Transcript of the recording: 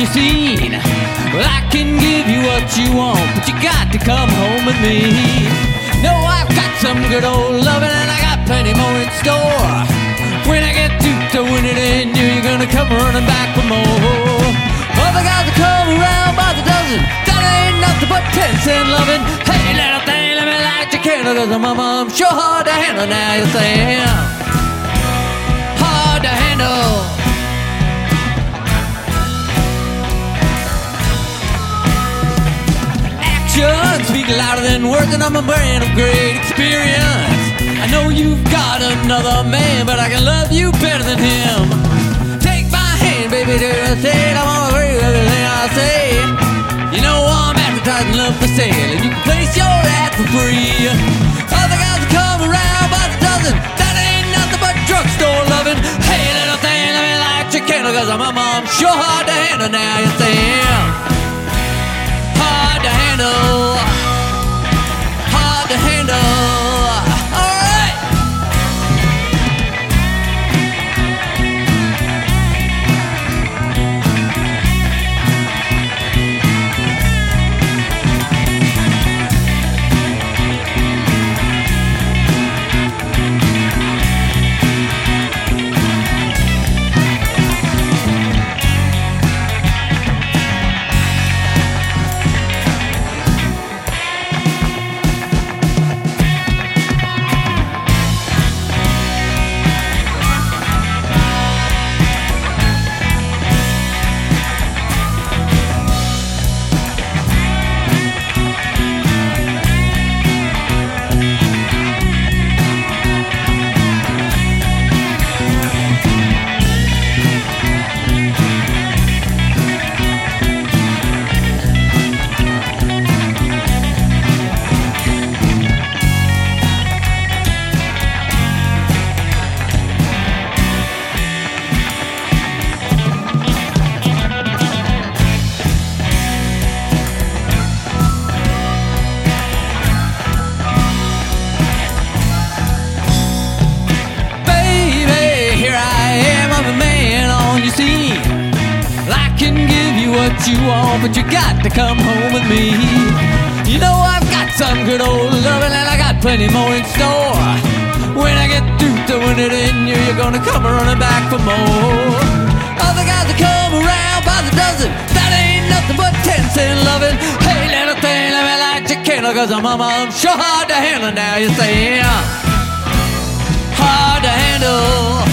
your scene. Well, I can give you what you want, but you got to come home with me. No, I've got some good old loving, and I got plenty more in store. When I get to win it in you, you're gonna come running back for more. Other guys will come around by the dozen. That ain't nothing but 10-cent loving. Hey, little thing, let me light your candle, 'cause I'm sure hard to handle now, you say. Hard to handle. Actions speak louder than words, and I'm a man of great experience. I know you've got another man, but I can love you better than him. Take my hand, baby, do I say it? I'm gonna agree with everything I say. You know I'm advertising love for sale, and you can place your ad for free. Other guys will come around by the dozen. That ain't nothing but drugstore loving. Hey, little thing, let me light your candle, 'cause I'm sure hard to handle now, you say. Hard to handle. Hard to handle. What you want, but you got to come home with me. You know I've got some good old loving, and I got plenty more in store. When I get through throwing it in you, you're gonna come running back for more. Other guys will come around by the dozen. That ain't nothing but 10-cent loving. Hey, little thing, let me light your candle, 'cause I'm sure hard to handle now, you say. Hard to handle.